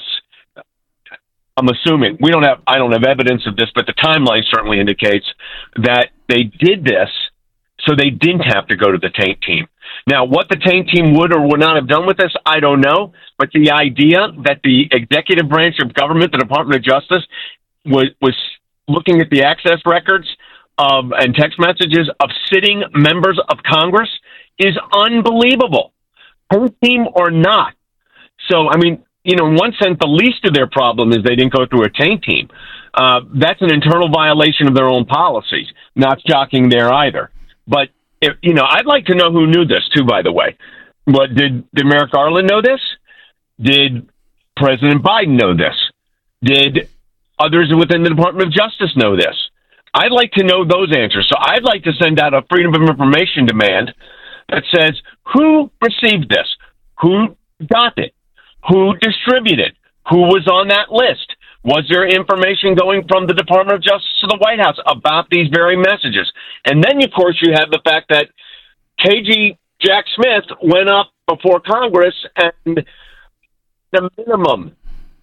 S8: I'm assuming I don't have evidence of this, but the timeline certainly indicates that they did this so they didn't have to go to the taint team. Now, what the taint team would or would not have done with this, I don't know. But the idea that the executive branch of government, the Department of Justice, was looking at the access records and text messages of sitting members of Congress is unbelievable, taint team or not. So, I mean, in one sense, the least of their problem is they didn't go through a taint team. That's an internal violation of their own policies. Not shocking there either. But I'd like to know who knew this too, by the way. But did Merrick Garland know this? Did President Biden know this? Did others within the Department of Justice know this? I'd like to know those answers. So I'd like to send out a Freedom of Information demand that says who received this, who got it, who distributed, who was on that list. Was there information going from the Department of Justice to the White House about these very messages? And then, of course, you have the fact that KG Jack Smith went up before Congress and the minimum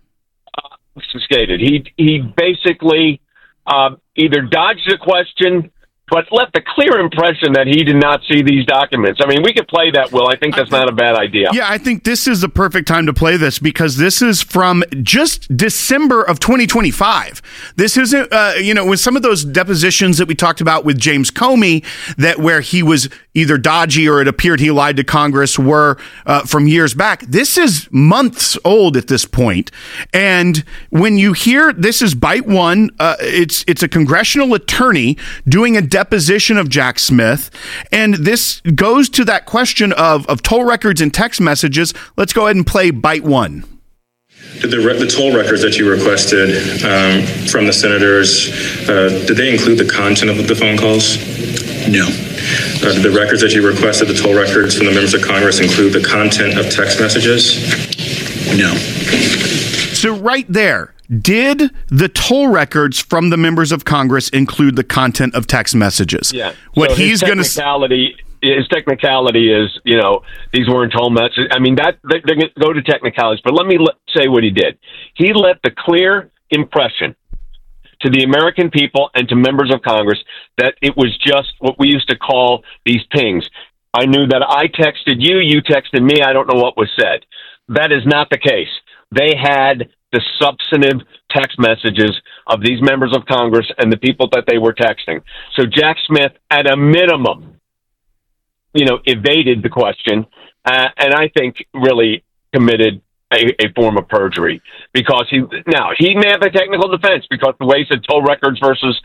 S8: obfuscated. He basically either dodged the question but left a clear impression that he did not see these documents. I mean, we could play that, Will. I think that's not a bad idea.
S3: Yeah, I think this is the perfect time to play this because this is from just December of 2025. This isn't, with some of those depositions that we talked about with James Comey, that where he was either dodgy or it appeared he lied to Congress were from years back. This is months old at this point. And when you hear this is bite one, it's a congressional attorney doing a deposition of Jack Smith. And this goes to that question of toll records and text messages. Let's go ahead and play bite one.
S9: Did the toll records that you requested from the senators, did they include the content of the phone calls?
S10: No.
S9: Did the records that you requested, the toll records from the members of Congress, include the content of text messages?
S10: No.
S3: So right there, did the toll records from the members of Congress include the content of text messages?
S8: Yeah.
S3: What
S8: so
S3: he's going to
S8: his technicality is, these weren't toll messages. I mean, that they're going to go to technicalities, but let me say what he did. He left a clear impression to the American people and to members of Congress that it was just what we used to call these pings. I knew that I texted you, you texted me, I don't know what was said. That is not the case. They had the substantive text messages of these members of Congress and the people that they were texting. So Jack Smith, at a minimum, evaded the question, and I think really committed a form of perjury because he may have a technical defense because the way he said toll records versus,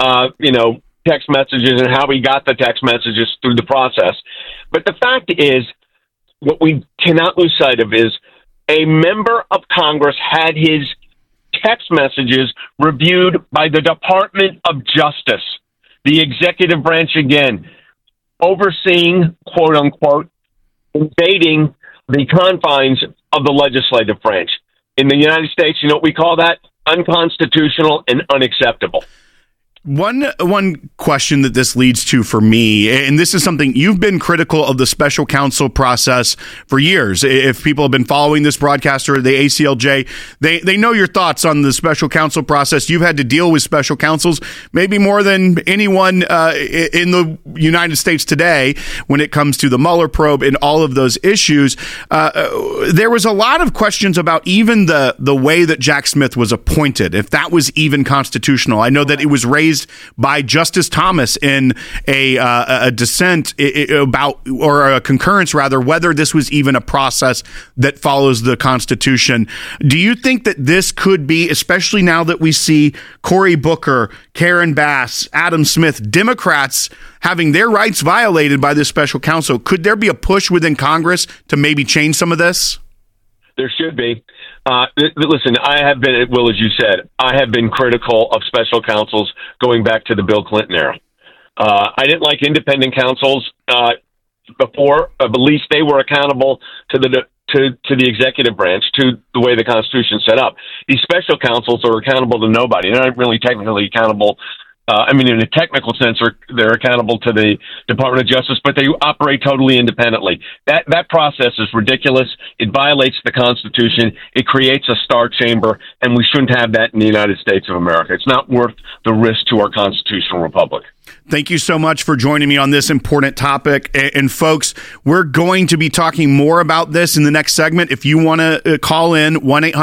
S8: text messages and how he got the text messages through the process. But the fact is, what we cannot lose sight of is a member of Congress had his text messages reviewed by the Department of Justice, the executive branch again, overseeing, quote unquote, invading the confines of the legislative branch. In the United States, you know what we call that? Unconstitutional and unacceptable.
S3: One question that this leads to for me, and this is something you've been critical of the special counsel process for years. If people have been following this broadcast or the ACLJ, they know your thoughts on the special counsel process. You've had to deal with special counsels maybe more than anyone in the United States today when it comes to the Mueller probe and all of those issues. There was a lot of questions about even the way that Jack Smith was appointed, if that was even constitutional. I know that it was raised by Justice Thomas in a dissent about, or a concurrence rather, whether this was even a process that follows the Constitution. Do you think that this could be, especially now that we see Cory Booker, Karen Bass, Adam Smith, Democrats having their rights violated by this special counsel, could there be a push within Congress to maybe change some of this?
S8: There should be. Listen, I have been, Will, as you said, I have been critical of special counsels going back to the Bill Clinton era. I didn't like independent counsels before, but at least they were accountable to the executive branch, to the way the Constitution set up. These special counsels are accountable to nobody. They're not really technically accountable. In a technical sense, they're accountable to the Department of Justice, but they operate totally independently. That process is ridiculous. It violates the Constitution. It creates a star chamber, and we shouldn't have that in the United States of America. It's not worth the risk to our constitutional republic.
S3: Thank you so much for joining me on this important topic. And folks, we're going to be talking more about this in the next segment. If you want to call in,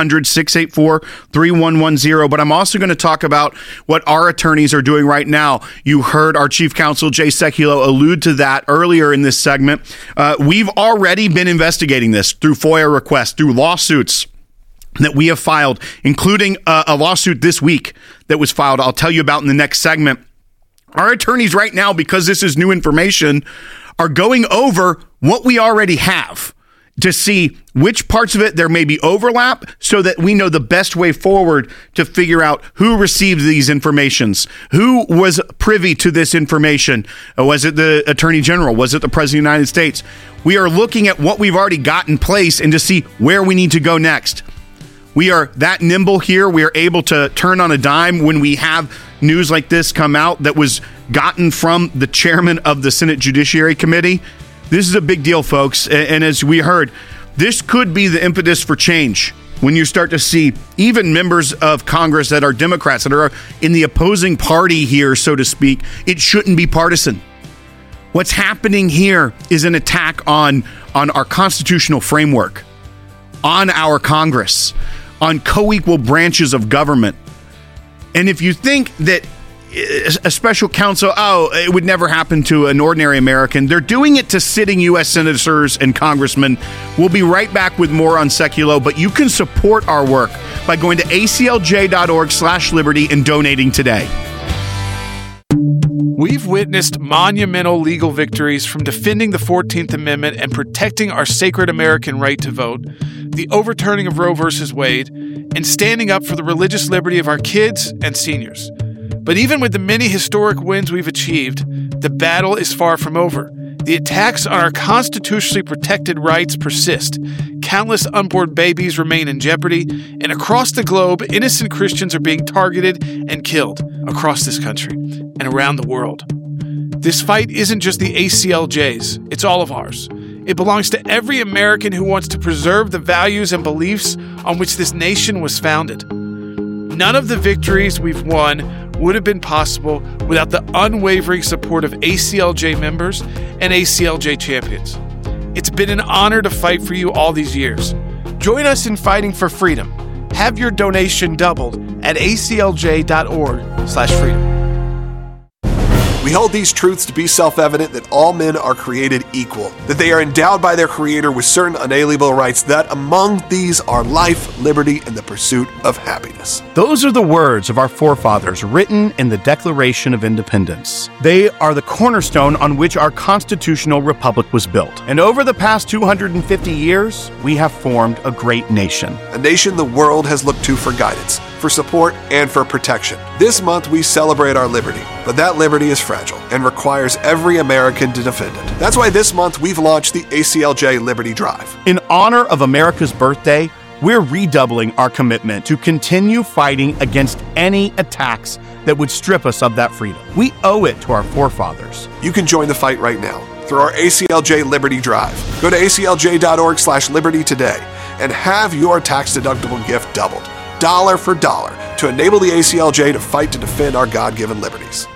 S3: 1-800-684-3110. But I'm also going to talk about what our attorneys are doing right now. You heard our chief counsel, Jay Sekulow, allude to that earlier in this segment. We've already been investigating this through FOIA requests, through lawsuits that we have filed, including a lawsuit this week that was filed. I'll tell you about in the next segment. Our attorneys right now, because this is new information, are going over what we already have to see which parts of it there may be overlap so that we know the best way forward to figure out who received these informations, who was privy to this information. Was it the Attorney General? Was it the President of the United States? We are looking at what we've already got in place and to see where we need to go next. We are that nimble here. We are able to turn on a dime when we have news like this come out that was gotten from the chairman of the Senate Judiciary Committee. This is a big deal, folks. And as we heard, this could be the impetus for change when you start to see even members of Congress that are Democrats, that are in the opposing party here, so to speak. It shouldn't be partisan. What's happening here is an attack on our constitutional framework, on our Congress, on co-equal branches of government. And if you think that a special counsel, it would never happen to an ordinary American, they're doing it to sitting U.S. senators and congressmen. We'll be right back with more on Sekulow, but you can support our work by going to aclj.org/liberty and donating today.
S4: We've witnessed monumental legal victories from defending the 14th Amendment and protecting our sacred American right to vote, the overturning of Roe v. Wade, and standing up for the religious liberty of our kids and seniors. But even with the many historic wins we've achieved, the battle is far from over. The attacks on our constitutionally protected rights persist. Countless unborn babies remain in jeopardy, and across the globe, innocent Christians are being targeted and killed across this country and around the world. This fight isn't just the ACLJ's, it's all of ours. It belongs to every American who wants to preserve the values and beliefs on which this nation was founded. None of the victories we've won would have been possible without the unwavering support of ACLJ members and ACLJ champions. It's been an honor to fight for you all these years. Join us in fighting for freedom. Have your donation doubled at aclj.org/freedom.
S2: We hold these truths to be self-evident that all men are created equal, that they are endowed by their Creator with certain unalienable rights, that among these are life, liberty, and the pursuit of happiness.
S3: Those are the words of our forefathers written in the Declaration of Independence. They are the cornerstone on which our constitutional republic was built. And over the past 250 years, we have formed a great nation.
S2: A nation the world has looked to for guidance, for support, and for protection. This month we celebrate our liberty, but that liberty is fragile and requires every American to defend it. That's why this month we've launched the ACLJ Liberty Drive.
S3: In honor of America's birthday, we're redoubling our commitment to continue fighting against any attacks that would strip us of that freedom. We owe it to our forefathers.
S2: You can join the fight right now through our ACLJ Liberty Drive. Go to aclj.org/liberty today and have your tax-deductible gift doubled, dollar for dollar, to enable the ACLJ to fight to defend our God-given liberties.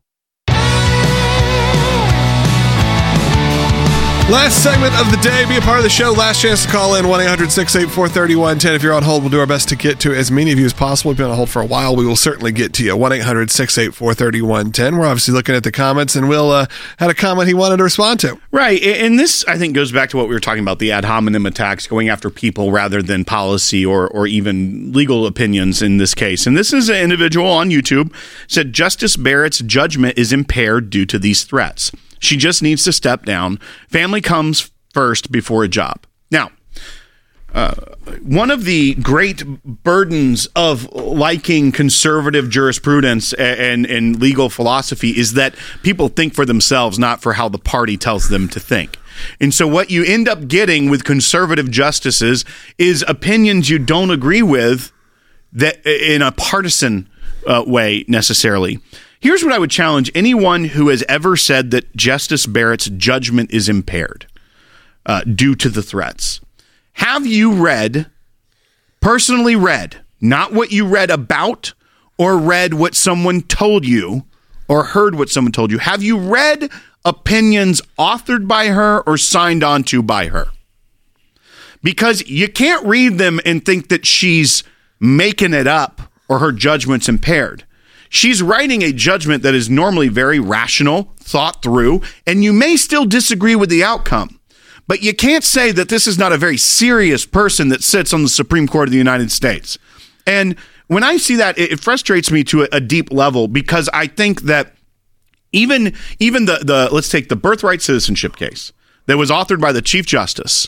S2: Last segment of the day. Be a part of the show. Last chance to call in 1-800-684-3110. If you're on hold, we'll do our best to get to as many of you as possible. If you've been on hold for a while, we will certainly get to you. 1-800-684-3110. We're obviously looking at the comments, and Will had a comment he wanted to respond to.
S3: Right. And this, I think, goes back to what we were talking about, the ad hominem attacks, going after people rather than policy or even legal opinions in this case. And this is an individual on YouTube said, Justice Barrett's judgment is impaired due to these threats. She just needs to step down. Family comes first before a job. Now, one of the great burdens of liking conservative jurisprudence and legal philosophy is that people think for themselves, not for how the party tells them to think. And so what you end up getting with conservative justices is opinions you don't agree with that in a partisan way necessarily. Here's what I would challenge anyone who has ever said that Justice Barrett's judgment is impaired due to the threats. Have you personally read, not what you read about or read what someone told you or heard what someone told you? Have you read opinions authored by her or signed onto by her? Because you can't read them and think that she's making it up or her judgment's impaired. She's writing a judgment that is normally very rational, thought through, and you may still disagree with the outcome. But you can't say that this is not a very serious person that sits on the Supreme Court of the United States. And when I see that, it frustrates me to a deep level, because I think that even the let's take the birthright citizenship case that was authored by the Chief Justice.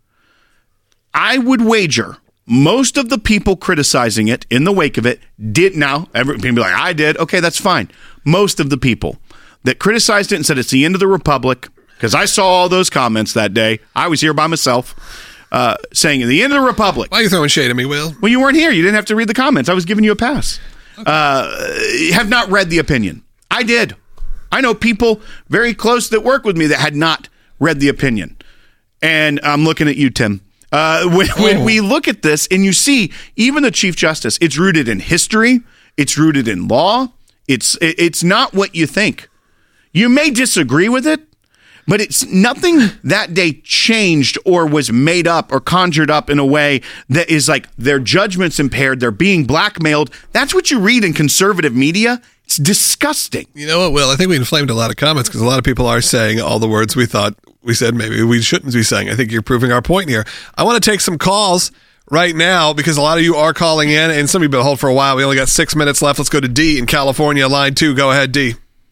S3: I would wager most of the people criticizing it in the wake of it did. Now, everybody be like, I did. Okay, that's fine. Most of the people that criticized it and said it's the end of the republic, because I saw all those comments that day. I was here by myself saying the end of the republic.
S2: Why are you throwing shade at me, Will?
S3: Well, you weren't here. You didn't have to read the comments. I was giving you a pass. Okay. Have not read the opinion. I did. I know people very close that work with me that had not read the opinion. And I'm looking at you, Tim. When we look at this and you see even the Chief Justice, it's rooted in history, it's rooted in law, it's not what you think. You may disagree with it, but it's nothing that day changed or was made up or conjured up in a way that is like their judgment's impaired, they're being blackmailed. That's what you read in conservative media. It's disgusting.
S2: You know what, Will? I think we inflamed a lot of comments because a lot of people are saying all the words we thought we said maybe we shouldn't be saying. I think you're proving our point here. I want to take some calls right now because a lot of you are calling in, and some of you have been on hold for a while. We only got 6 minutes left. Let's go to D in California, line 2. Go ahead, D.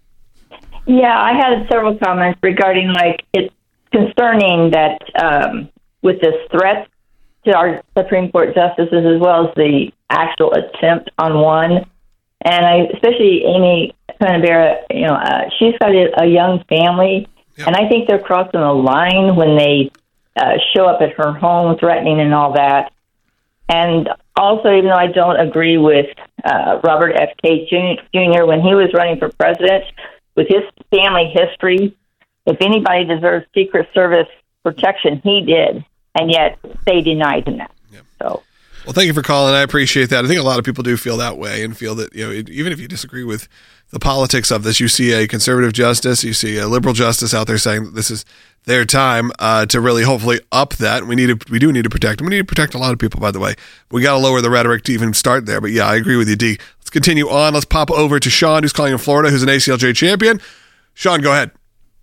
S11: Yeah, I had several comments regarding, like, it's concerning that with this threat to our Supreme Court justices as well as the actual attempt on one. And especially Amy Coney Barrett, she's got a young family. Yep. And I think they're crossing a line when they show up at her home threatening and all that. And also, even though I don't agree with Robert F. Kennedy Jr. when he was running for president, with his family history, if anybody deserves Secret Service protection, he did. And yet they denied him that. Yep. So.
S2: Well, thank you for calling. I appreciate that. I think a lot of people do feel that way and feel that, even if you disagree with the politics of this, you see a conservative justice, you see a liberal justice out there saying that this is their time to really hopefully up that. We do need to protect them. We need to protect a lot of people, by the way. We got to lower the rhetoric to even start there. But yeah, I agree with you, D. Let's continue on. Let's pop over to Sean, who's calling in Florida, who's an ACLJ champion. Sean, go ahead.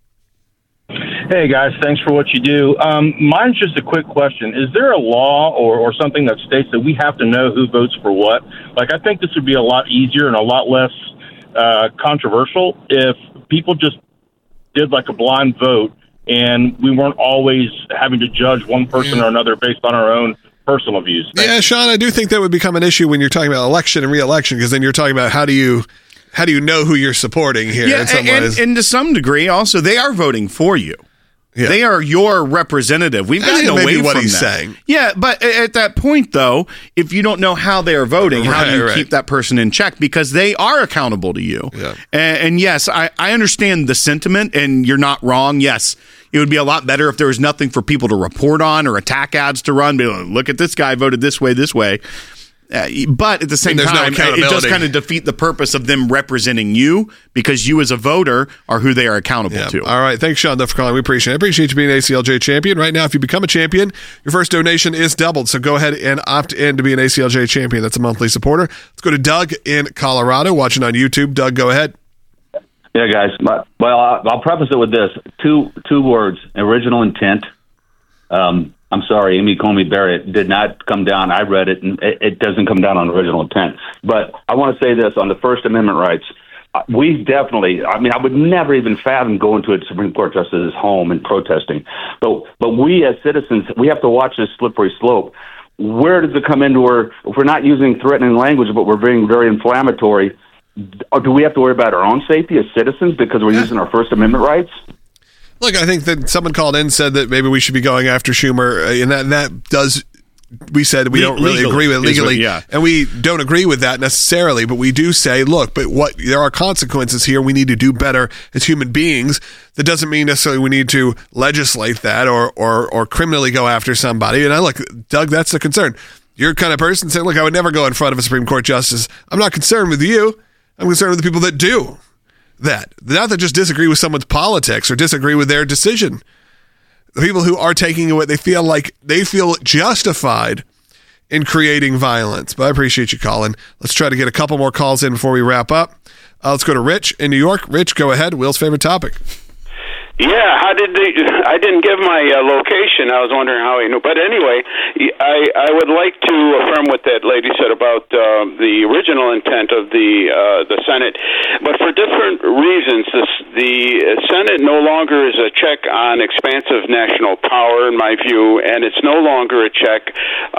S12: Hey, guys. Thanks for what you do. Mine's just a quick question. Is there a law or something that states that we have to know who votes for what? Like, I think this would be a lot easier and a lot less controversial if people just did like a blind vote and we weren't always having to judge one person or another based on our own personal views.
S2: Yeah, Sean, I do think that would become an issue when you're talking about election and re-election, because then you're talking about how do you know who you're supporting here?
S3: Yeah, and to some degree, also, they are voting for you.
S2: Yeah.
S3: They are your representative. We've gotten away from
S2: what he's
S3: that.
S2: saying.
S3: Yeah, but at that point, though, if you don't know how they are voting, how do you keep that person in check? Because they are accountable to you.
S2: Yeah.
S3: And yes, I understand the sentiment, and you're not wrong. Yes, it would be a lot better if there was nothing for people to report on or attack ads to run. Be like, look at this guy voted this way. But at the same time, it does kind of defeat the purpose of them representing you, because you as a voter are who they are accountable to.
S2: All right. Thanks, Sean, for calling. We appreciate it. I appreciate you being an ACLJ champion. Right now, if you become a champion, your first donation is doubled. So go ahead and opt in to be an ACLJ champion. That's a monthly supporter. Let's go to Doug in Colorado, watching on YouTube. Doug, go ahead.
S13: Yeah, guys. I'll preface it with this. Two words: original intent. I'm sorry, Amy Coney Barrett did not come down. I read it, and it doesn't come down on original intent. But I want to say this on the First Amendment rights. We definitely, I would never even fathom going to a Supreme Court justice's home and protesting. But we as citizens, we have to watch this slippery slope. Where does it come into where, if we're not using threatening language, but we're being very inflammatory, do we have to worry about our own safety as citizens because we're using our First Amendment rights?
S2: Look, I think that someone called in and said that maybe we should be going after Schumer, and that does. We said we don't really agree with it legally, and we don't agree with that necessarily. But we do say, look, but there are consequences here. We need to do better as human beings. That doesn't mean necessarily we need to legislate that or criminally go after somebody. And look, Doug, that's the concern. You're the kind of person saying, look, I would never go in front of a Supreme Court justice. I'm not concerned with you. I'm concerned with the people that do that. Not that just disagree with someone's politics or disagree with their decision. The people who are taking away, they feel justified in creating violence. But I appreciate you calling. Let's try to get a couple more calls in before we wrap up. Let's go to Rich in New York. Rich, go ahead. Will's favorite topic.
S14: Yeah, I didn't give my location. I was wondering how he knew. But anyway, I would like to affirm what that lady said about the original intent of the Senate. But for different reasons, the Senate no longer is a check on expansive national power, in my view, and it's no longer a check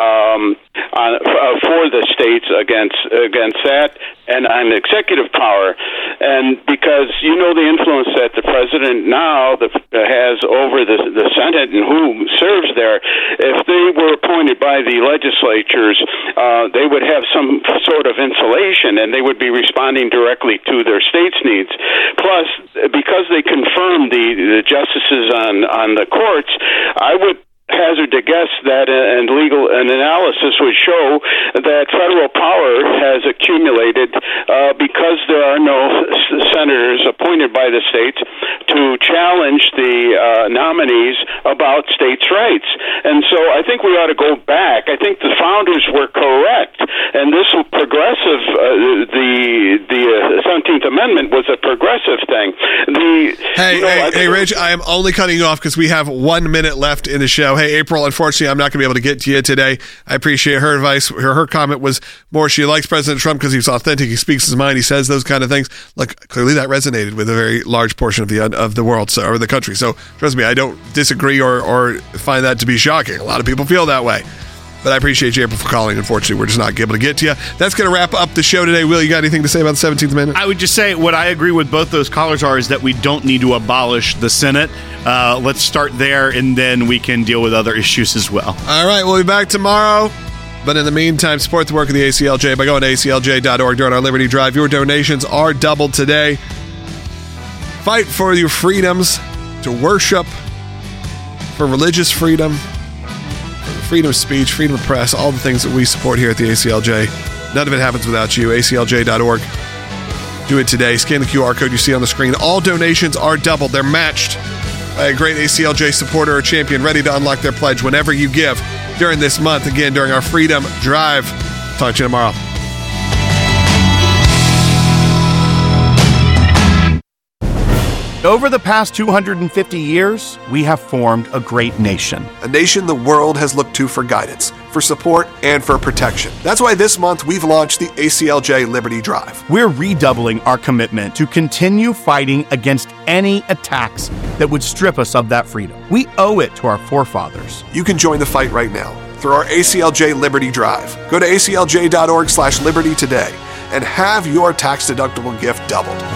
S14: for the states against that and on executive power. And because the influence that the president now has over the Senate and who serves there, if they were appointed by the legislatures, they would have some sort of insulation and they would be responding directly to their state's needs. Plus, because they confirmed the justices on the courts, I would hazard to guess that an analysis would show that federal power has accumulated because there are no senators appointed by the states to challenge the nominees about states' rights. And so I think we ought to go back. I think the founders were correct, and this progressive, the 17th Amendment was a progressive thing.
S2: Hey, Rich, I am only cutting you off because we have 1 minute left in the show. Hey, April, unfortunately, I'm not going to be able to get to you today. I appreciate her advice. Her comment was more she likes President Trump because he's authentic. He speaks his mind. He says those kind of things. Look, clearly that resonated with a very large portion of the world, or the country. So trust me, I don't disagree or find that to be shocking. A lot of people feel that way. But I appreciate you, April, for calling. Unfortunately, we're just not able to get to you. That's going to wrap up the show today. Will, you got anything to say about the 17th Amendment?
S3: I would just say what I agree with both those callers is that we don't need to abolish the Senate. Let's start there, and then we can deal with other issues as well.
S2: All right, we'll be back tomorrow. But in the meantime, support the work of the ACLJ by going to aclj.org during our Liberty Drive. Your donations are doubled today. Fight for your freedoms to worship, for religious freedom, freedom of speech, freedom of press, all the things that we support here at the ACLJ. None of it happens without you. aclj.org. Do it today. Scan the QR code you see on the screen. All donations are doubled. They're matched by a great ACLJ supporter or champion ready to unlock their pledge whenever you give during this month. Again, during our Freedom Drive. Talk to you tomorrow.
S15: Over the past 250 years, we have formed a great nation.
S2: A nation the world has looked to for guidance, for support, and for protection. That's why this month we've launched the ACLJ Liberty Drive.
S15: We're redoubling our commitment to continue fighting against any attacks that would strip us of that freedom. We owe it to our forefathers.
S2: You can join the fight right now through our ACLJ Liberty Drive. Go to aclj.org/liberty today and have your tax-deductible gift doubled.